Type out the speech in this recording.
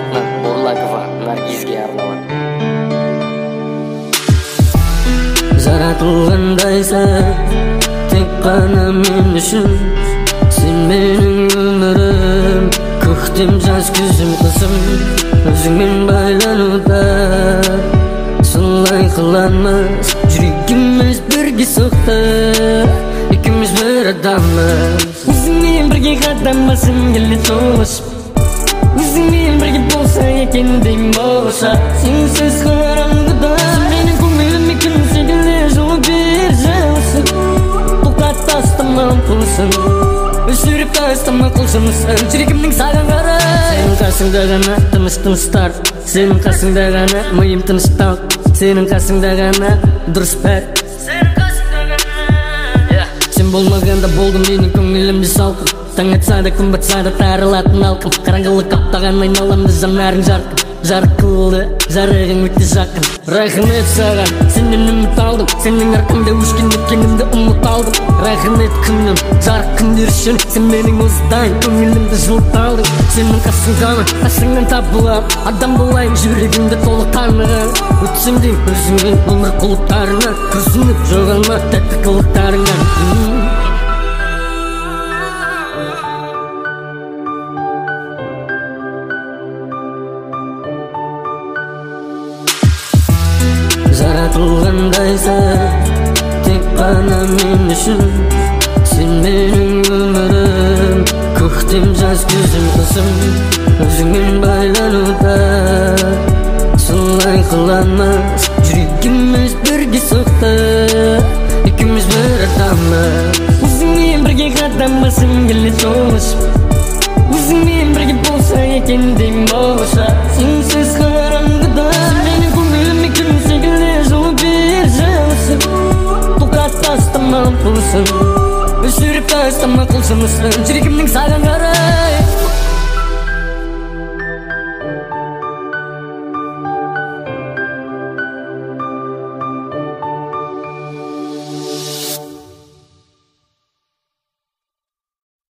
атынан Бурлакова Наргизге арналған. Жаратылғандайсың тек қана мен үшін, сен менің өмірім, көктем жаз күзім қысым, өзіңмен байлануда солай қыламыз, жүрегіміз бірге соқты, екеуміз бір адамбыз. Өзіңмен бірге қадамбасым келеді жолығып, өзіңмен бірге болса екен деймін болса, сенсіз қараңғыда менің көңіліме күн секілді жылу бер жылысын, тоқтат тастама ұмтылысын, өшіріп тастама құлшынысын, жүрегімнің саған қарай. Сенің қасыңда ғана тыныш тар, сенің қасыңда ғана миым тыныштау, сенің қасыңда ғана дұрыс бәр, сенің қасыңда ғана. Сен болмағанда болды менің көңілімде салқын, таң атса да күн батса да тарылатын алқым, қараңғылық қаптаған айналамды жанарың жарқын, жарық қылды жарығың өте жақын. Рахмет саған, сенен үміт алдым, сенің арқаңда өшкен өткенімді ұмыт алдым. Рахмет күнім, жарық күндер үшін, сен менің осыдан көңілімді жылыта алдың. Сенің қасыңдамын, қасыңнан табылам, адам болайын жүрегімді толық таныған. Өтсем де өзіңмен өмір құлықтарына, күрсініп жоғалма тәтті қылықтарыңнан. Жаратылғандайсың тек қана мен үшін, сен менің өмірім, көктем жаз күзім қысым, өзіңмен байлануда солай қыламыз, жүрегіміз бірге соқты, екеуміз бір адамбыз. Өзіңмен бірге қадамбасым келеді жолығып, өзіңмен бірге болса екен деймін болса, сенсіз қараңғыда менің көңіліме күн секілді жылу бер жылысын, тоқтат тастама ұмтылысын, өшіріп тастама құлшынысын, жүрегімнің саған қарай.